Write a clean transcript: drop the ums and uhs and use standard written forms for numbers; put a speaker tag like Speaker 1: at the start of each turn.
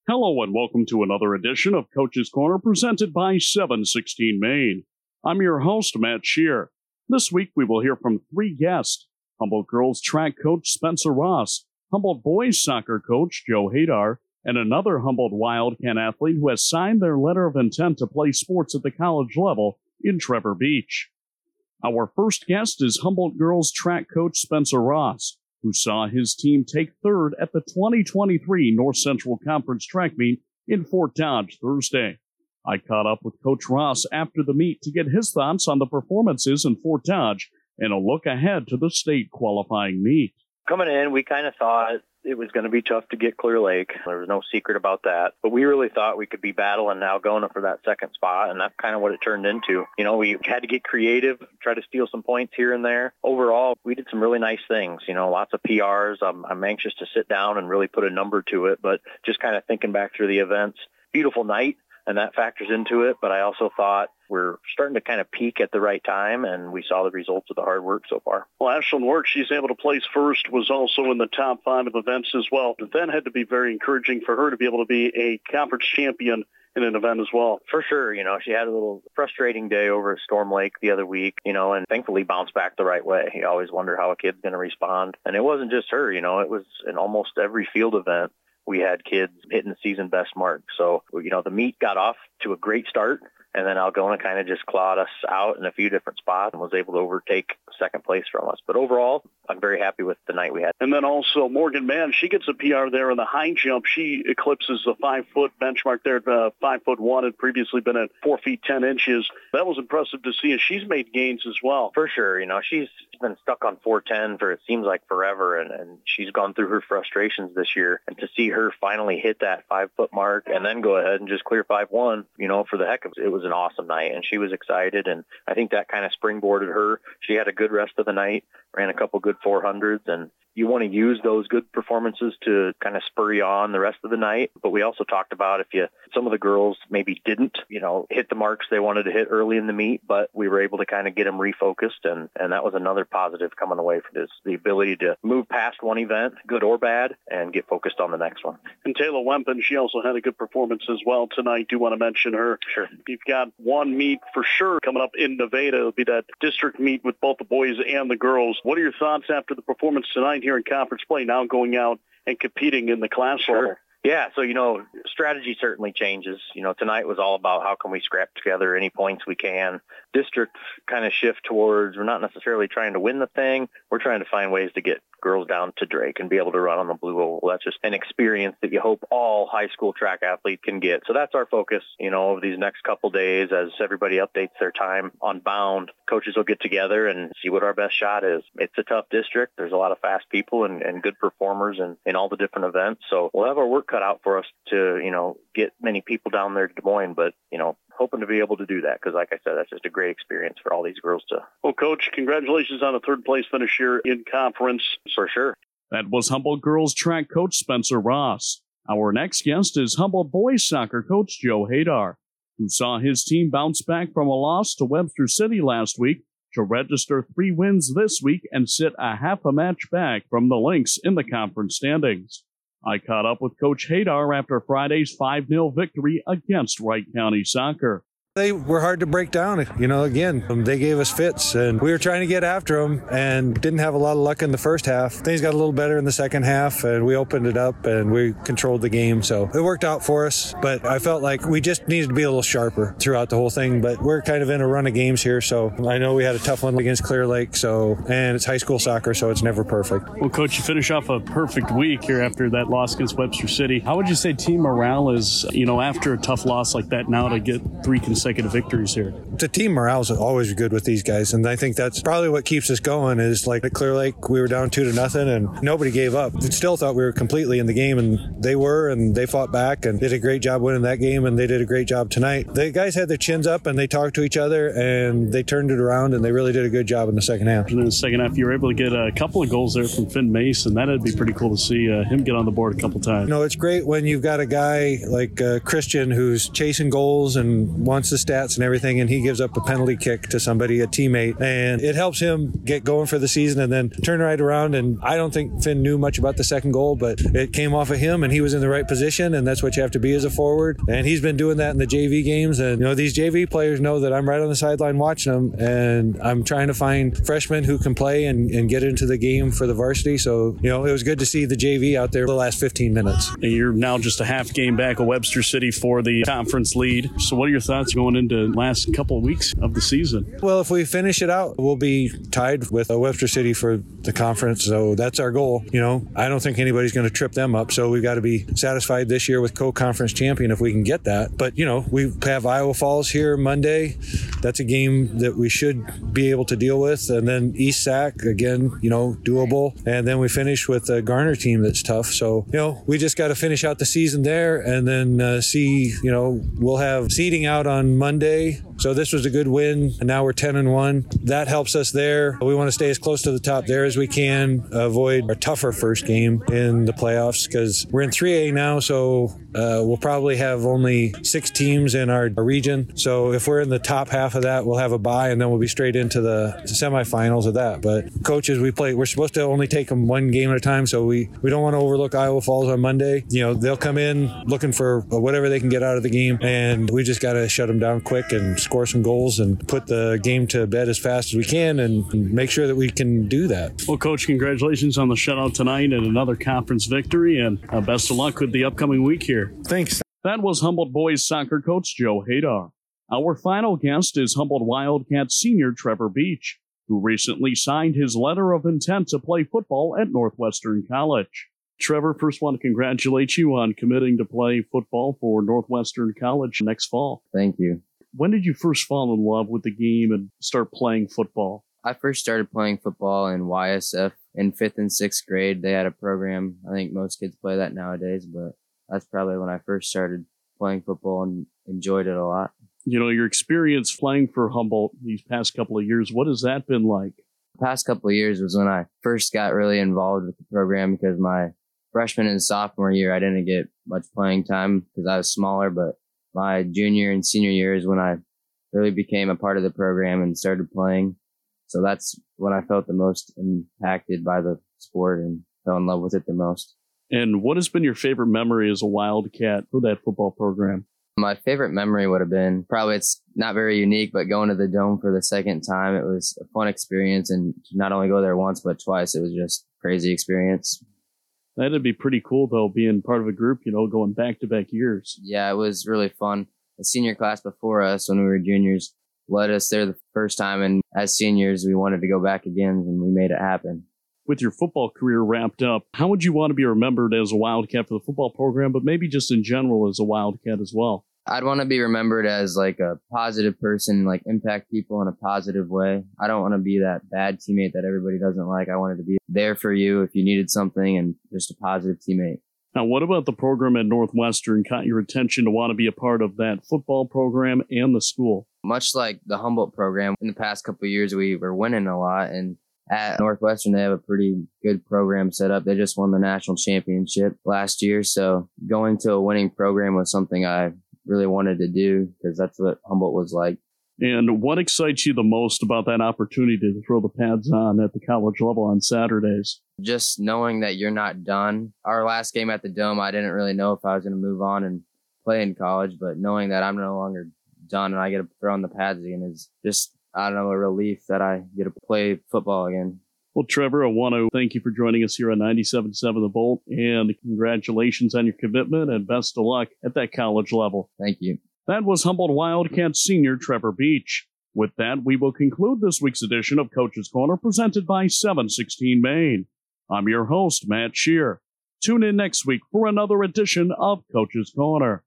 Speaker 1: Hello and welcome to another edition of Coach's Corner presented by 716 Maine. I'm your host, Matt Shear. This week we will hear from three guests: Humboldt girls track coach Spencer Ross, Humboldt boys soccer coach Joe Hadar, and another Humboldt Wildcat athlete who has signed their letter of intent to play sports at the college level in Trevor Beach. Our first guest is Humboldt girls track coach Spencer Ross, who saw his team take third at the 2023 North Central Conference track meet in Fort Dodge Thursday. I caught up with Coach Ross after the meet to get his thoughts on the performances in Fort Dodge and a look ahead to the state qualifying meet.
Speaker 2: Coming in, we kind of thought it was going to be tough to get Clear Lake. There was no secret about that. But we really thought we could be battling Algona for that second spot, and that's kind of what it turned into. You know, we had to get creative, try to steal some points here and there. Overall, we did some really nice things. You know, lots of PRs. I'm anxious to sit down and really put a number to it, but just kind of thinking back through the events. Beautiful night, and that factors into it. But I also thought we're starting to kind of peak at the right time, and we saw the results of the hard work so far.
Speaker 3: Well, Ashlyn Work, she's able to place first, was also in the top 5 of events as well. But then had to be very encouraging for her to be able to be a conference champion in an event as well.
Speaker 2: For sure. You know, she had a little frustrating day over at Storm Lake the other week, you know, and thankfully bounced back the right way. You always wonder how a kid's going to respond. And it wasn't just her, you know, it was in almost every field event. We had kids hitting the season best mark. So, you know, the meet got off to a great start, and then Algona kind of just clawed us out in a few different spots and was able to overtake second place from us. But overall, I'm very happy with the night we had.
Speaker 3: And then also Morgan Mann, she gets a PR there in the high jump. She eclipses the 5-foot benchmark there. 5'1" had previously been at 4 feet 10 inches. That was impressive to see, and she's made gains as well.
Speaker 2: For sure. You know, she's been stuck on 4'10" for it seems like forever, and she's gone through her frustrations this year. And to see her finally hit that 5-foot mark and then go ahead and just clear 5'1", you know, for the heck of it, it was an awesome night, and she was excited, and I think that kind of springboarded her. She had a good rest of the night, ran a couple good 400s, and you want to use those good performances to kind of spur you on the rest of the night. But we also talked about some of the girls maybe didn't, you know, hit the marks they wanted to hit early in the meet, but we were able to kind of get them refocused, and that was another positive coming away from this, the ability to move past one event, good or bad, and get focused on the next one.
Speaker 3: And Taylor Wempen, she also had a good performance as well tonight. Do want to mention her.
Speaker 2: Sure.
Speaker 3: You've got one meet for sure coming up in Nevada. It'll be that district meet with both the boys and the girls. What are your thoughts after the performance tonight here in conference play, now going out and competing in the class level?
Speaker 2: Yeah, so, you know, strategy certainly changes. You know, tonight was all about how can we scrap together any points we can. District kind of shift towards we're not necessarily trying to win the thing. We're trying to find ways to get girls down to Drake and be able to run on the blue oval. That's just an experience that you hope all high school track athletes can get. So that's our focus, you know, over these next couple days as everybody updates their time on Bound. Coaches will get together and see what our best shot is. It's a tough district. There's a lot of fast people and good performers in all the different events. So we'll have our work cut out for us to, you know, get many people down there to Des Moines, but, you know, hoping to be able to do that because, like I said, that's just a great experience for all these girls to.
Speaker 3: Well, Coach, congratulations on a third-place finish here in conference.
Speaker 2: For sure.
Speaker 1: That was Humboldt girls track coach Spencer Ross. Our next guest is Humboldt boys soccer coach Joe Hadar, who saw his team bounce back from a loss to Webster City last week to register 3 wins this week and sit a half a match back from the Lynx in the conference standings. I caught up with Coach Hadar after Friday's 5-0 victory against Wright County Soccer.
Speaker 4: They were hard to break down. You know, again, they gave us fits, and we were trying to get after them and didn't have a lot of luck in the first half. Things got a little better in the second half, and we opened it up, and we controlled the game. So it worked out for us, but I felt like we just needed to be a little sharper throughout the whole thing. But we're kind of in a run of games here, so I know we had a tough one against Clear Lake, and it's high school soccer, so it's never perfect.
Speaker 1: Well, Coach, you finish off a perfect week here after that loss against Webster City. How would you say team morale is, you know, after a tough loss like that now to get 3 consecutive victories here?
Speaker 4: The team morale is always good with these guys, and I think that's probably what keeps us going. Is like at Clear Lake, we were down 2-0, and nobody gave up. We still thought we were completely in the game, and they fought back and did a great job winning that game, and they did a great job tonight. The guys had their chins up, and they talked to each other, and they turned it around, and they really did a good job in the second half.
Speaker 1: In the second half, you were able to get a couple of goals there from Finn Mason. That'd be pretty cool to see him get on the board a couple times.
Speaker 4: You know, it's great when you've got a guy like Christian who's chasing goals and wants to the stats and everything, and he gives up a penalty kick to somebody, a teammate, and it helps him get going for the season and then turn right around. And I don't think Finn knew much about the second goal, but it came off of him and he was in the right position, and that's what you have to be as a forward. And he's been doing that in the JV games. And, these JV players know that I'm right on the sideline watching them, and I'm trying to find freshmen who can play and get into the game for the varsity. So, it was good to see the JV out there the last 15 minutes.
Speaker 1: And you're now just a half game back of Webster City for the conference lead. So what are your thoughts going into the last couple of weeks of the season?
Speaker 4: Well, if we finish it out, we'll be tied with Webster City for the conference. So that's our goal. I don't think anybody's going to trip them up. So we've got to be satisfied this year with co-conference champion if we can get that. But, we have Iowa Falls here Monday. That's a game that we should be able to deal with. And then East Sac, again, doable. And then we finish with a Garner team that's tough. So, we just got to finish out the season there and then see, we'll have seeding out on Monday. So this was a good win, and now we're 10-1. That helps us there. We want to stay as close to the top there as we can, avoid a tougher first game in the playoffs because we're in 3A now, so we'll probably have only 6 teams in our region. So if we're in the top half of that, we'll have a bye, and then we'll be straight into the semifinals of that. But coaches, we're supposed to only take them one game at a time, so we don't want to overlook Iowa Falls on Monday. They'll come in looking for whatever they can get out of the game, and we just got to shut them down quick and score some goals and put the game to bed as fast as we can and make sure that we can do that.
Speaker 1: Well, Coach, congratulations on the shutout tonight and another conference victory, and best of luck with the upcoming week here.
Speaker 4: Thanks.
Speaker 1: That was Humboldt boys soccer coach Joe Hadar. Our final guest is Humboldt Wildcats senior Trevor Beach, who recently signed his letter of intent to play football at Northwestern College. Trevor, first want to congratulate you on committing to play football for Northwestern College next fall.
Speaker 5: Thank you.
Speaker 1: When did you first fall in love with the game and start playing football?
Speaker 5: I first started playing football in YSF in 5th and 6th grade. They had a program. I think most kids play that nowadays, but that's probably when I first started playing football and enjoyed it a lot.
Speaker 1: Your experience playing for Humboldt these past couple of years, what has that been like?
Speaker 5: The past couple of years was when I first got really involved with the program because my freshman and sophomore year, I didn't get much playing time because I was smaller, but my junior and senior year is when I really became a part of the program and started playing. So that's when I felt the most impacted by the sport and fell in love with it the most.
Speaker 1: And what has been your favorite memory as a Wildcat for that football program?
Speaker 5: My favorite memory would have been, probably it's not very unique, but going to the Dome for the second time. It was a fun experience, and to not only go there once, but twice, it was just a crazy experience.
Speaker 1: That'd be pretty cool, though, being part of a group, going back-to-back years.
Speaker 5: Yeah, it was really fun. The senior class before us, when we were juniors, led us there the first time, and as seniors, we wanted to go back again, and we made it happen.
Speaker 1: With your football career wrapped up, how would you want to be remembered as a Wildcat for the football program, but maybe just in general as a Wildcat as well?
Speaker 5: I'd want to be remembered as like a positive person, like impact people in a positive way. I don't want to be that bad teammate that everybody doesn't like. I wanted to be there for you if you needed something and just a positive teammate.
Speaker 1: Now, what about the program at Northwestern caught your attention to want to be a part of that football program and the school?
Speaker 5: Much like the Humboldt program, in the past couple of years, we were winning a lot. And at Northwestern, they have a pretty good program set up. They just won the national championship last year. So going to a winning program was something I really wanted to do because that's what Humboldt was like.
Speaker 1: And what excites you the most about that opportunity to throw the pads on at the college level on Saturdays?
Speaker 5: Just knowing that you're not done. Our last game at the Dome, I didn't really know if I was going to move on and play in college, but knowing that I'm no longer done and I get to throw on the pads again is just, I don't know, a relief that I get to play football again.
Speaker 1: Well, Trevor, I want to thank you for joining us here on 97.7 The Bolt, and congratulations on your commitment and best of luck at that college level.
Speaker 5: Thank you.
Speaker 1: That was Humboldt Wildcats senior Trevor Beach. With that, we will conclude this week's edition of Coach's Corner presented by 716 Maine. I'm your host, Matt Shear. Tune in next week for another edition of Coach's Corner.